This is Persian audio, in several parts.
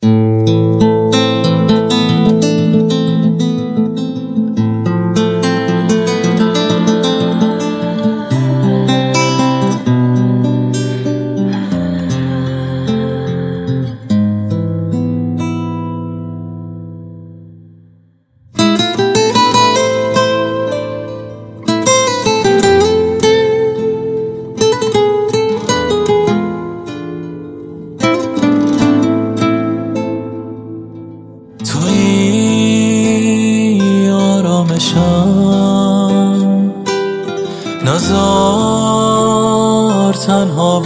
نزار تنها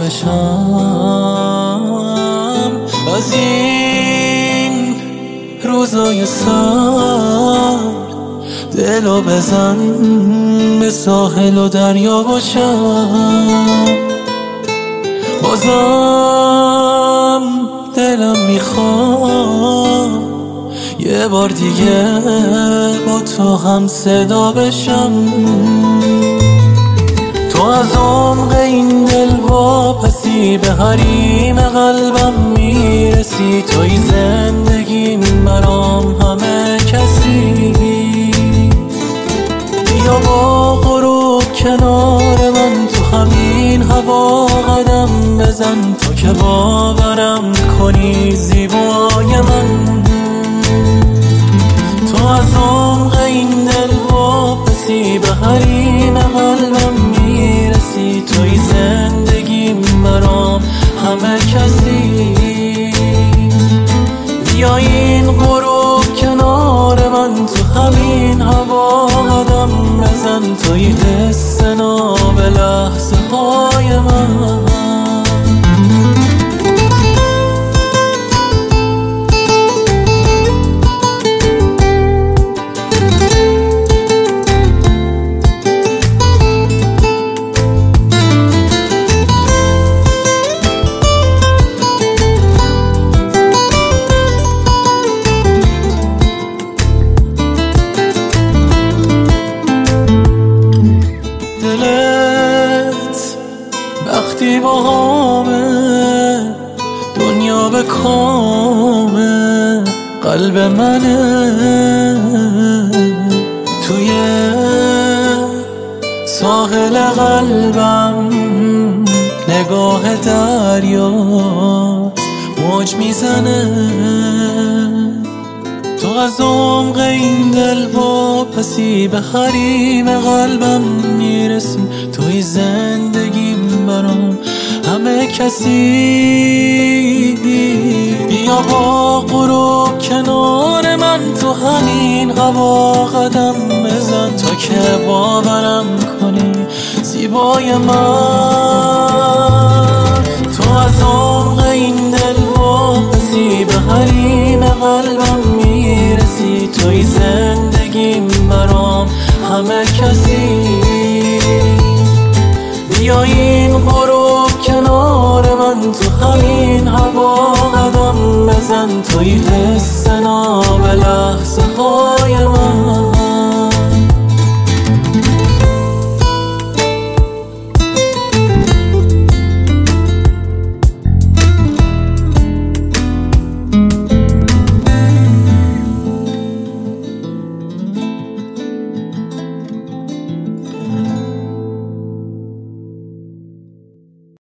بشم از این روزای سر، دلو بزن به ساحل و دریا باشم. بازم دلم میخواد یه بار دیگه با تو هم صدا بشم. تو از عمق این دل واپسی به حریم قلبم میرسی. توی زندگیم برام همه کسی. بیا با غروب کنار من تو همین هوا قدم بزن. تو که باورم کنی زیبای من. تو از عمق این دل واپسی به حریم قلبم میرسی. توی زندگیم برام همه کسی. بیا این غروب کنار من تو همین هوا قدم بزن. توی حس ناب لحظه های من. وقتی با همه دنیا به کامه قلب منه. توی ساحل قلبم نگاه دریا موج میزنه. تو از عمق این دل واپسی به حریم قلبم میرسی. توی زندگیم برام همه کسی. بیا با غروب کنار من تو همین هوا قدم بزن. تا که باورم کنی زیبای من. تو از عمق این دل واپسی به حریم قلبم میرسی. توی زندگیم برام همه کسی. بیا این غروب کنار من تو همین هوا قدم بزن. توی حس